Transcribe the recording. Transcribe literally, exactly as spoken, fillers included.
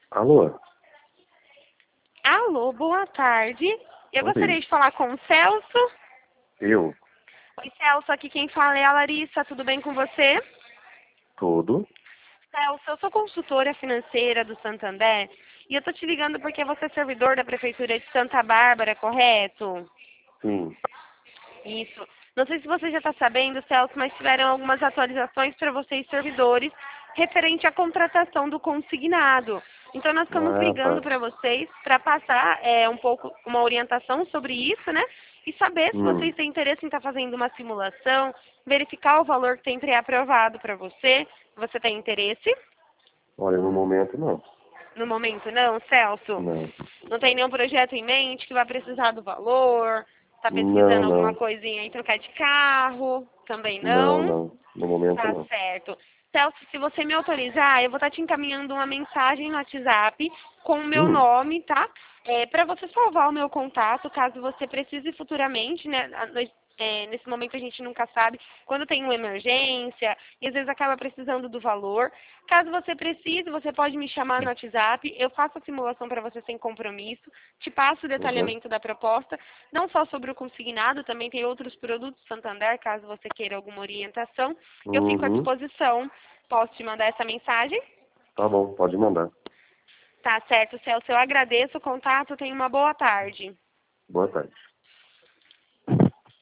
Alô? Alô, boa tarde. Eu Oi. gostaria de falar com o Celso. Eu? Oi, Celso, aqui quem fala é a Larissa, tudo bem com você? Tudo? Celso, eu sou consultora financeira do Santander e eu tô te ligando porque você é servidor da Prefeitura de Santa Bárbara, correto? Sim. Isso. Não sei se você já está sabendo, Celso, mas tiveram algumas atualizações para vocês, servidores, referente à contratação do consignado. Então, nós estamos Ah, ligando tá. para vocês para passar é, um pouco uma orientação sobre isso, né? E saber se Hum. vocês têm interesse em estar fazendo uma simulação, verificar o valor que tem pré-aprovado para você. Você tem interesse? Olha, no momento não. No momento não, Celso? Não. Não tem nenhum projeto em mente que vai precisar do valor? Está Não, pesquisando alguma não. coisinha em trocar de carro? Também Não, não? não. No momento Tá não. certo. Celso, se você me autorizar, eu vou estar te encaminhando uma mensagem no WhatsApp com o meu Hum. nome, tá? É, para você salvar o meu contato, caso você precise futuramente, né? a- nós- é, nesse momento a gente nunca sabe quando tem uma emergência e às vezes acaba precisando do valor. Caso você precise, você pode me chamar no WhatsApp, eu faço a simulação para você sem compromisso, te passo o Uhum. detalhamento da proposta, não só sobre o consignado, também tem outros produtos Santander, caso você queira alguma orientação. Eu fico à Uhum. disposição. Posso te mandar essa mensagem? Tá bom, pode mandar. Tá certo, Celso. Eu agradeço o contato. Tenha uma boa tarde. Boa tarde.